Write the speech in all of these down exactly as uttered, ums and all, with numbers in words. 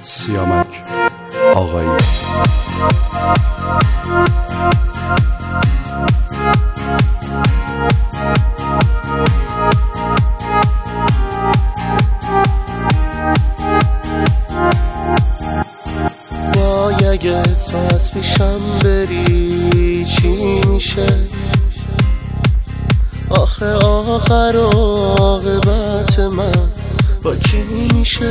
سیامک آقایی. وای اگه تو از پیشم بری چی میشه؟ آخه آخر عاقبت من با کی میشه؟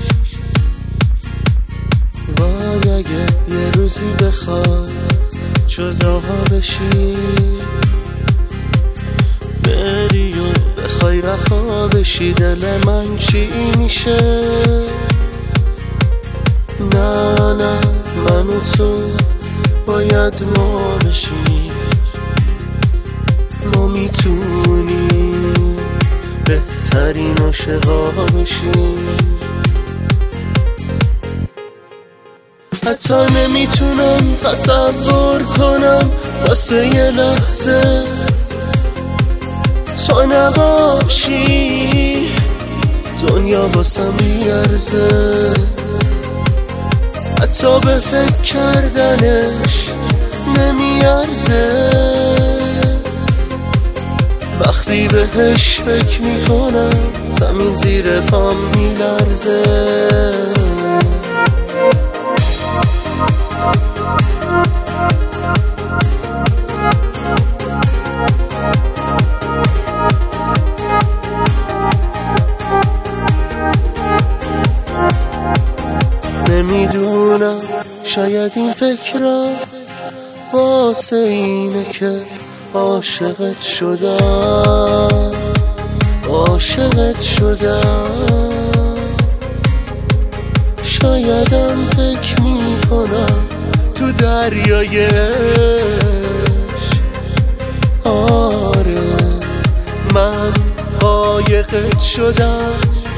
وای اگه یه روزی بخوای جدا بشی، بری و بخوای رها بشی، دل من چی میشه؟ نه نه من و تو باید ما بشیم، ما میتونیم بهترین عاشقا بشیم. حتی نمیتونم تصور کنم واسه یه لحظه تو نباشی، دنیا واسم بیارزه. حتی به فکر کردنش نمیارزه، وقتی بهش فکر میکنم زمین زیر پام میلرزه. نمیدونم شاید این فکرها واسه اینه که عاشقت شدم، عاشقت شدم. شایدم فکر میکنم تو دریای عشق، آره من عاشقت شدم.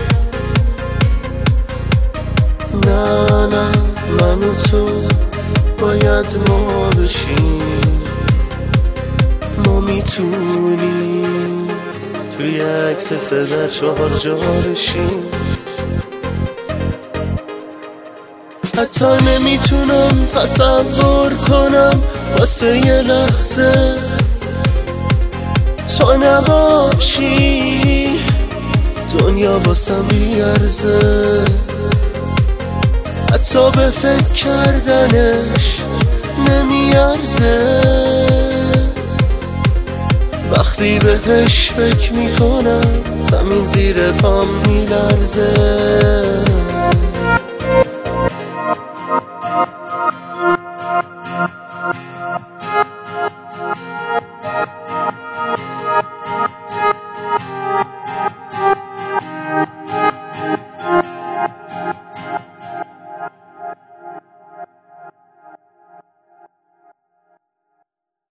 نه نه من و تو باید ما بشیم، ما میتونیم توی عکس سه در چهار جا بشیم. حتی نمیتونم تصور کنم واسه یه لحظه تو نباشی، دنیا واسم بیارزه. حتی به فکر کردنش نمیارزه، وقتی بهش فکر میکنم زمین زیر پام میلرزه.